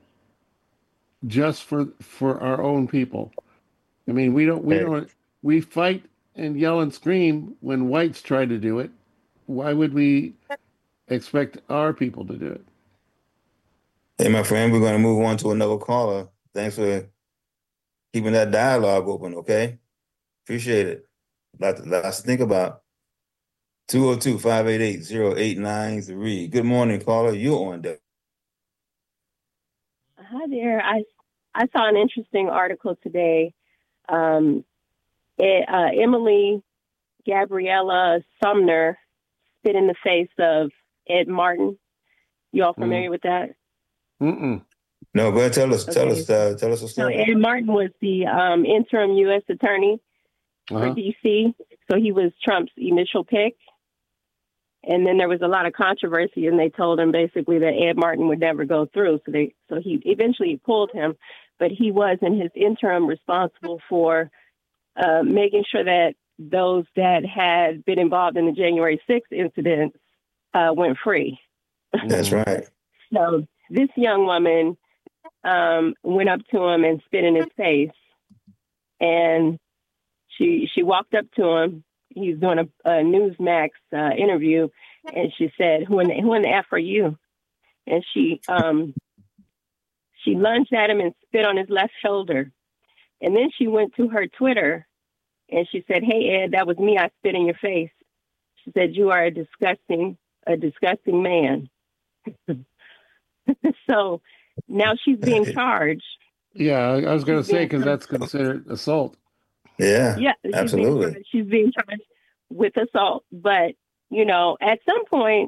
just for for our own people. I mean, we don't we Hey. don't we fight and yell and scream when whites try to do it. Why would we expect our people to do it? Hey, my friend, we're going to move on to another caller. Thanks for keeping that dialogue open. Okay, appreciate it. Lots, lots to think about. two oh two, five eight eight, oh eight nine three. Good morning, caller. You're on deck. Hi there. I I saw an interesting article today. Um, it, uh, Emily Gabriella Sumner spit in the face of Ed Martin. You all familiar Mm. with that? Mm-mm. No, go ahead. Tell us. Tell Okay. us. Uh, tell us a So story. Ed Martin was the um, interim U S attorney Uh-huh. for D C. So he was Trump's initial pick. And then there was a lot of controversy, and they told him basically that Ed Martin would never go through. So they, so he eventually pulled him, but he was in his interim responsible for uh, making sure that those that had been involved in the January sixth incidents uh, went free. That's right. So this young woman um, went up to him and spit in his face, and she she walked up to him. He was doing a, a Newsmax uh, interview, and she said, "Who in the, who in the F are you?" And she um, she lunged at him and spit on his left shoulder, and then she went to her Twitter, and she said, "Hey Ed, that was me. I spit in your face." She said, "You are a disgusting, a disgusting man." So now she's being charged. Yeah, I, I was going to say, because that's considered assault. Yeah, Yeah, she's absolutely. Being charged, she's being charged with assault. But, you know, at some point,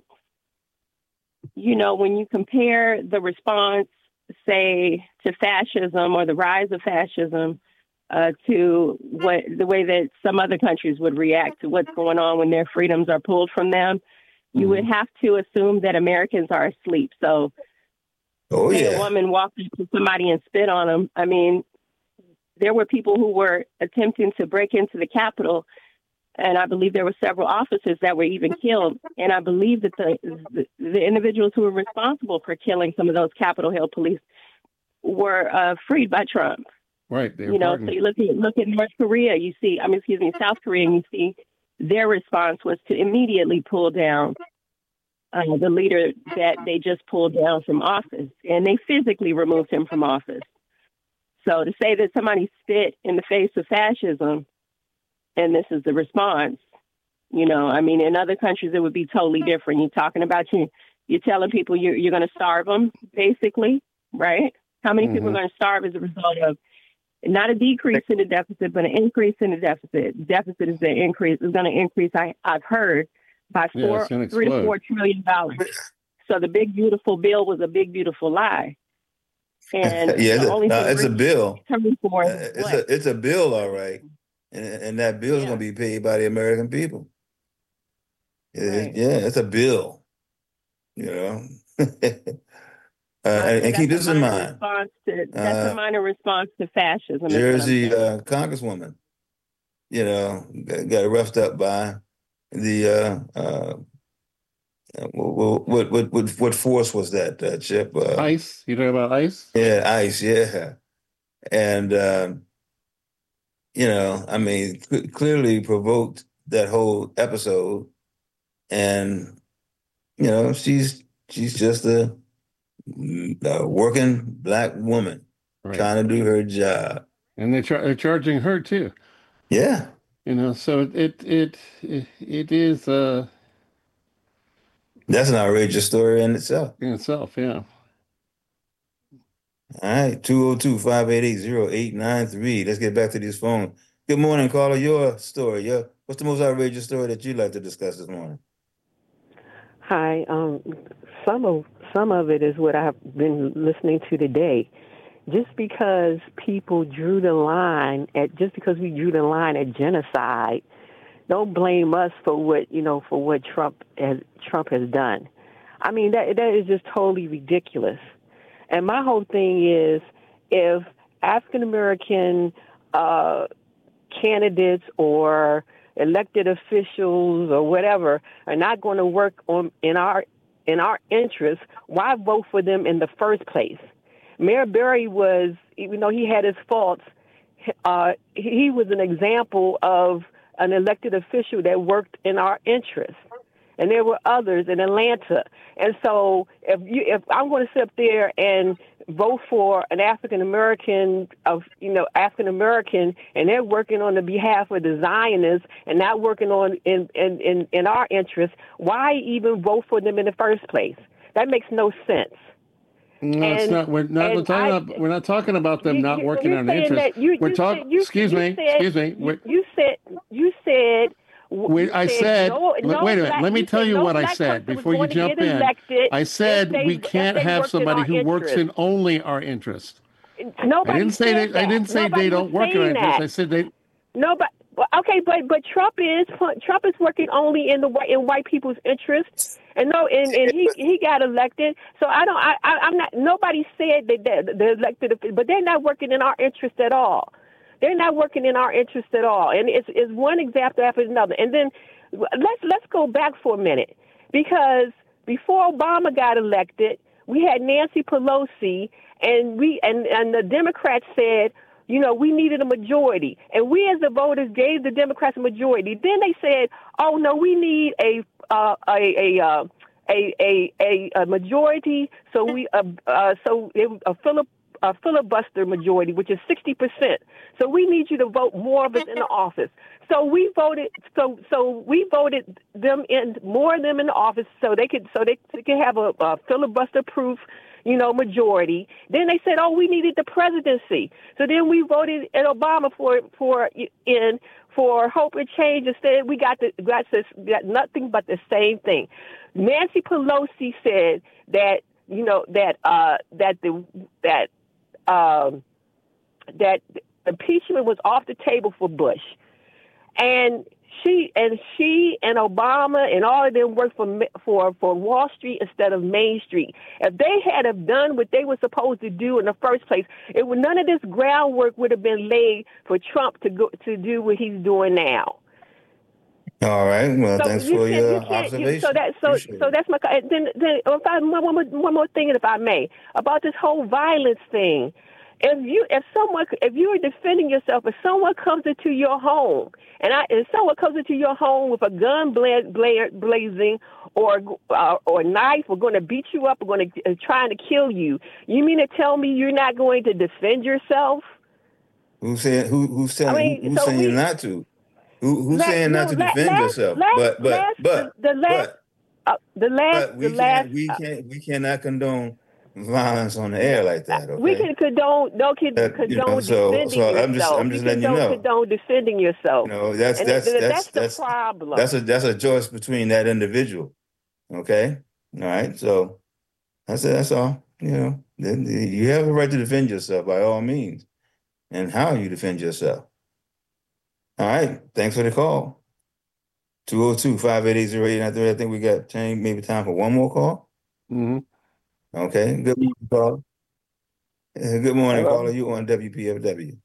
you know, when you compare the response, say, to fascism or the rise of fascism uh, to what the way that some other countries would react to what's going on when their freedoms are pulled from them, you mm-hmm. would have to assume that Americans are asleep. So, oh, say yeah. a woman walked up to somebody and spit on them. I mean, there were people who were attempting to break into the Capitol, and I believe there were several officers that were even killed. And I believe that the the, the individuals who were responsible for killing some of those Capitol Hill police were uh, freed by Trump. Right. You know, pardoned. So you look at look at North Korea. You see, I mean, excuse me, South Korea, and you see their response was to immediately pull down uh, the leader that they just pulled down from office, and they physically removed him from office. So to say that somebody spit in the face of fascism, and this is the response, you know, I mean, in other countries, it would be totally different. You're talking about you, you're telling people you're, you're going to starve them, basically, right? How many mm-hmm. people are going to starve as a result of not a decrease in the deficit, but an increase in the deficit? Deficit is going to increase, is going to increase, I, I've heard, by four, yeah, three to four trillion dollars. So the big, beautiful bill was a big, beautiful lie. And yeah, it's, only a, uh, it's a bill. For uh, it's a it's a bill, all right, and and that bill is yeah. going to be paid by the American people. It, right. Yeah, it's a bill, you know. uh, and, and keep this in mind. To, that's uh, a minor response to fascism. Jersey uh, Congresswoman, you know, got, got roughed up by the. Uh, uh, What, what what what what force was that, uh, Chip? Uh, ICE. You talking about ICE? Yeah, ICE. Yeah, and um, you know, I mean, cl- clearly provoked that whole episode, and you know, she's she's just a, a working black woman right. trying to do her job, and they char- they're charging her too. Yeah, you know, so it it it, it is. Uh, That's an outrageous story in itself. In itself, yeah. All right, two oh two, five eight eight, oh eight nine three. Let's get back to this phone. Good morning, caller. Your story. Your, what's the most outrageous story that you'd like to discuss this morning? Hi. Um, some of some of it is what I've been listening to today. Just because people drew the line at, just because we drew the line at genocide, don't blame us for what, you know, for what Trump has Trump has done. I mean, that that is just totally ridiculous. And my whole thing is, if African American uh, candidates or elected officials or whatever are not going to work on in our in our interests, why vote for them in the first place? Mayor Berry was, even though he had his faults, uh, he was an example of an elected official that worked in our interests. And there were others in Atlanta. And so if you, if I'm going to sit up there and vote for an African American of, you know, African American, and they're working on the behalf of the Zionists and not working on in, in, in, in our interests, why even vote for them in the first place? That makes no sense. No, and, it's not. We're not we're talking I, about. We're not talking about them you, not working on interest. interest. You, we're you talking. You, excuse you me. Said, excuse me. You, you said. You said we, I said, no, no wait a minute, black, let me you tell said you no what I black said person was before you going to jump get in. elected I if said they- we if can't they have worked in somebody our who works interest. in only our interest. I Nobody didn't say said that. I didn't say Nobody they was don't work in our saying interest. that. I said they. No, but well, okay, but but Trump is Trump is working only in the white in white people's interests, and no, and, and he he got elected. So I don't, I, I I'm not. Nobody said that they're, they're elected, but they're not working in our interest at all. They're not working in our interest at all, and it's it's one example after another. And then let's let's go back for a minute, because before Obama got elected, we had Nancy Pelosi, and we and and the Democrats said, you know, we needed a majority. And we as the voters gave the Democrats a majority. Then they said, oh, no, we need a uh, a a, uh, a a a a majority. So we uh, uh, so it, a, filib- a filibuster majority, which is sixty percent. So we need you to vote more of us in the office. So we voted. So so we voted them in, more of them in the office, so they could so they, they could have a, a filibuster-proof, you know, majority. Then they said, oh, we needed the presidency. So then we voted at Obama for for in for hope and change. Instead, we got the got this got nothing but the same thing. Nancy Pelosi said that you know that uh, that the that um, that impeachment was off the table for Bush, and she and she and Obama and all of them worked for for for Wall Street instead of Main Street. If they had have done what they were supposed to do in the first place, it would none of this groundwork would have been laid for Trump to go to do what he's doing now. All right. Well, So thanks you for can't- your you can't- you- observation. So that so Appreciate so it. that's my then then if I, one, more, one more thing, if I may, about this whole violence thing. If you if someone if you are defending yourself, if someone comes into your home and I if someone comes into your home with a gun bla- bla- blazing or uh, or a knife, or going to beat you up, or going to uh, trying to kill you, you mean to tell me you're not going to defend yourself? Who's saying who, who's telling I mean, who, who's so saying we- not to? Who, who's La- saying not no, to la- defend last- yourself? last- but but last- but the, the last but uh, the last but we the last can't we uh, can't we cannot condone violence on the air like that. Okay. we can condone no can That, you condone know, so defending so yourself. I'm just I'm just you letting you condone, know. condone defending yourself. You know that's and that's th- that's that's the that's problem. that's a that's a choice between that individual. Okay. All right. So that's it. That's all. You know, then you have a right to defend yourself by all means, and how you defend yourself. All right. Thanks for the call. two oh two, five eight eight, oh eight nine three. I think we got time, maybe time for one more call. Mm-hmm. Okay. Good morning, caller. Uh, Good morning, Hello? caller. You on W P F W?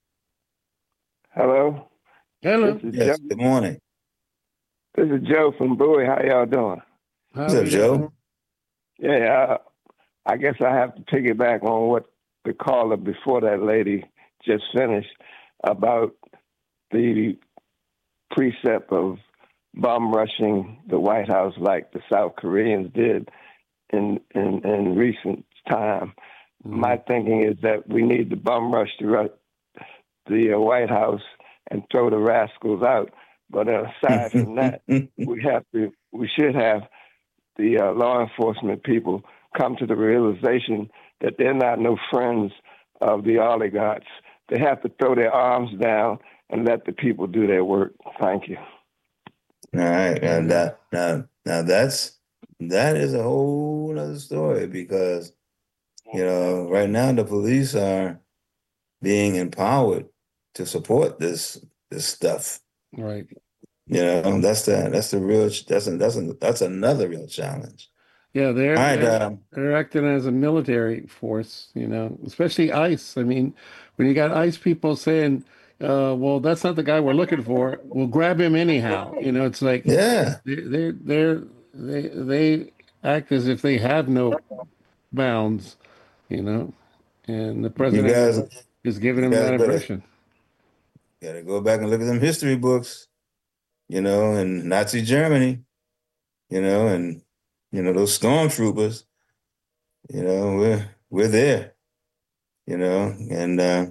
Hello. Hello. This is Yes. Joe. Good morning. This is Joe from Bowie. How y'all doing? What's up, Joe? Yeah, uh, I guess I have to piggyback on what the caller before that lady just finished about the precept of bomb rushing the White House like the South Koreans did in in, in recent time. Mm-hmm. My thinking is that we need to bomb rush the, ru- the uh, White House and throw the rascals out. But aside from that, we have to, we should have the uh, law enforcement people come to the realization that they're not no friends of the oligarchs. They have to throw their arms down and let the people do their work. Thank you. All right, now that now now that's that is a whole other story, because you know right now the police are being empowered to support this this stuff. Right. You know that's the that's the real that's a, that's a, that's another real challenge. Yeah, they're, All right, they're, um, they're acting as a military force, you know, especially ICE. I mean, when you got ICE people saying, uh, well, that's not the guy we're looking for, we'll grab him anyhow. You know, it's like, yeah, they they they're, they they act as if they have no bounds, you know, and the president guys- is giving you them guys that better- impression. got to go back and look at them history books, you know, and Nazi Germany, you know, and you know those stormtroopers, you know, we're we're there, you know, and uh,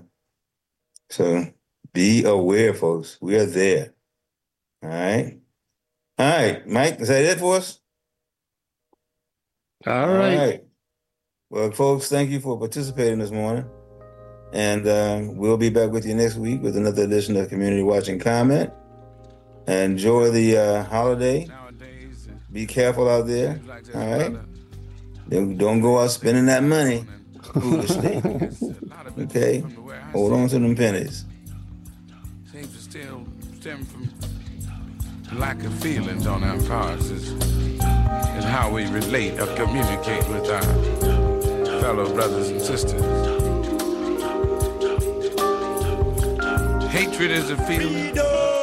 so be aware, folks. We are there. All right, all right, Mike. Is that it for us? All right. Well, folks, thank you for participating this morning. And uh, we'll be back with you next week with another edition of Community Watching Comment. enjoy the uh, holiday. Be careful out there. All right. Don't, don't go out spending that money foolishly. Okay. Hold on to them pennies. Seems to still stem from lack of feelings on our parts. Is, is how we relate or communicate with our fellow brothers and sisters. Hatred is a feeling.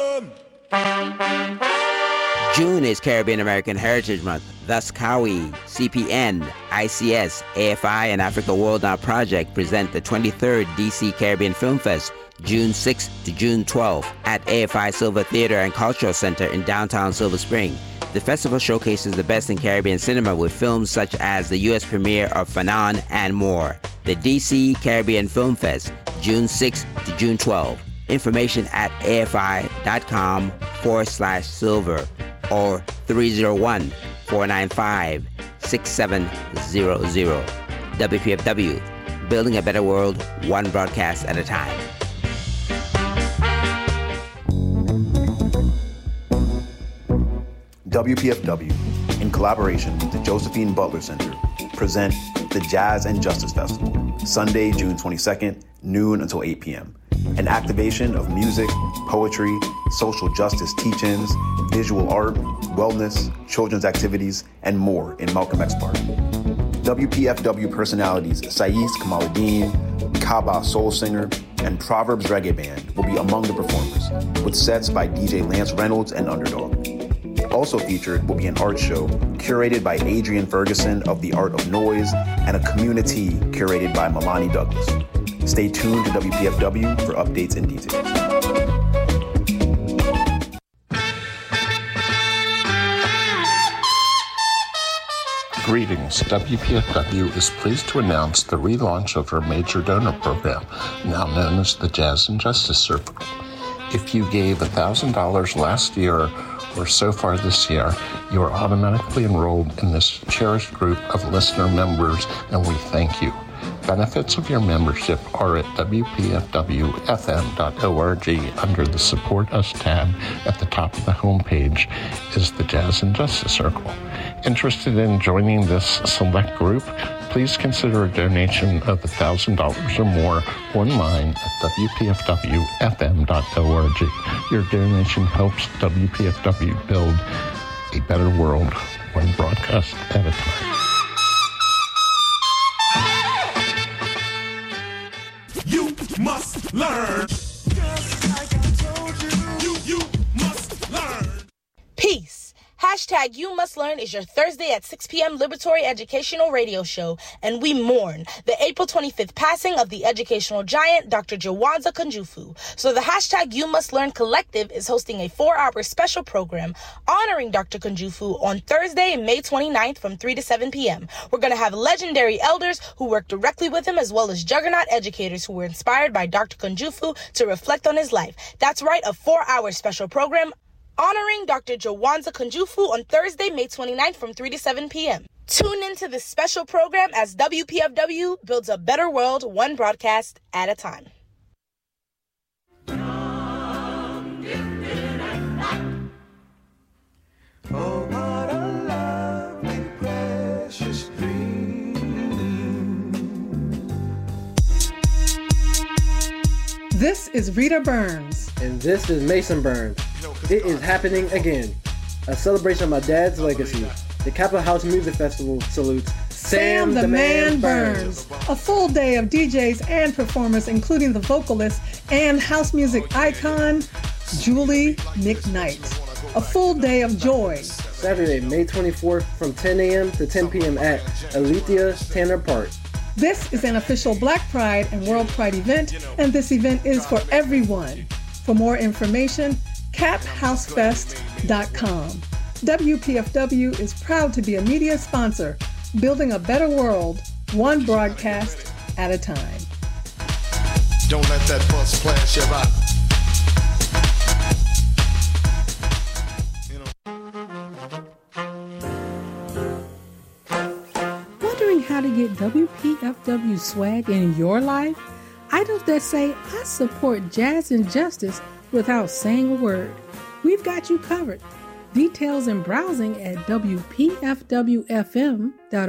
June is Caribbean American Heritage Month. Thus, CAWI, C P N, I C S, A F I, and Africa World Now Project present the twenty-third D C Caribbean Film Fest, June sixth to June twelfth, at A F I Silver Theater and Cultural Center in downtown Silver Spring. The festival showcases the best in Caribbean cinema with films such as the U S premiere of Fanon and more. The D C Caribbean Film Fest, June sixth to June twelfth. Information at afi.com forward slash silver or three oh one, four nine five, six seven zero zero. W P F W, building a better world, one broadcast at a time. W P F W, in collaboration with the Josephine Butler Center, present the Jazz and Justice Festival, Sunday, June twenty-second, noon until eight p.m. An activation of music, poetry, social justice teach-ins, visual art, wellness, children's activities, and more in Malcolm X Park. W P F W personalities Saiz Kamaluddin, Kaba Soul Singer, and Proverbs Reggae Band will be among the performers, with sets by D J Lance Reynolds and Underdog. Also featured will be an art show curated by Adrian Ferguson of The Art of Noise and a community curated by Milani Douglas. Stay tuned to W P F W for updates and details. Greetings. W P F W is pleased to announce the relaunch of our major donor program, now known as the Jazz and Justice Circle. If you gave one thousand dollars last year or so far this year, you are automatically enrolled in this cherished group of listener members, and we thank you. Benefits of your membership are at W P F W F M dot org. Under the Support Us tab at the top of the homepage is the Jazz and Justice Circle. Interested in joining this select group? Please consider a donation of one thousand dollars or more online at W P F W F M dot org. Your donation helps W P F W build a better world, one broadcast at a time. You must learn. Just like I told you. You, you must learn. Peace. Hashtag You Must Learn is your Thursday at six p.m. liberatory educational radio show, and we mourn the April twenty-fifth passing of the educational giant, Doctor Jawanza Kunjufu. So the Hashtag You Must Learn Collective is hosting a four-hour special program honoring Doctor Kunjufu on Thursday, May twenty-ninth from three to seven p.m. We're going to have legendary elders who work directly with him, as well as juggernaut educators who were inspired by Doctor Kunjufu to reflect on his life. That's right, a four-hour special program honoring Doctor Jawanza Kunjufu on Thursday, May twenty-ninth from three to seven p.m. Tune into this special program as W P F W builds a better world, one broadcast at a time. Oh, what a lovely, precious dream. This is Rita Burns. And this is Mason Burns. It is happening again. A celebration of my dad's legacy. The Capitol House Music Festival salutes Sam, Sam the, the Man, Man Burns. Burns. A full day of D Js and performers, including the vocalist and house music icon, Julie McKnight. A full day of joy. Saturday, May twenty-fourth from ten a.m. to ten p.m. at Alethea Tanner Park. This is an official Black Pride and World Pride event, and this event is for everyone. For more information, cap house fest dot com. W P F W is proud to be a media sponsor, building a better world, one broadcast at a time. Don't let that bus splash your eye. Wondering how to get W P F W swag in your life? Items that say, I support jazz and justice without saying a word. We've got you covered. Details and browsing at W P F W F M dot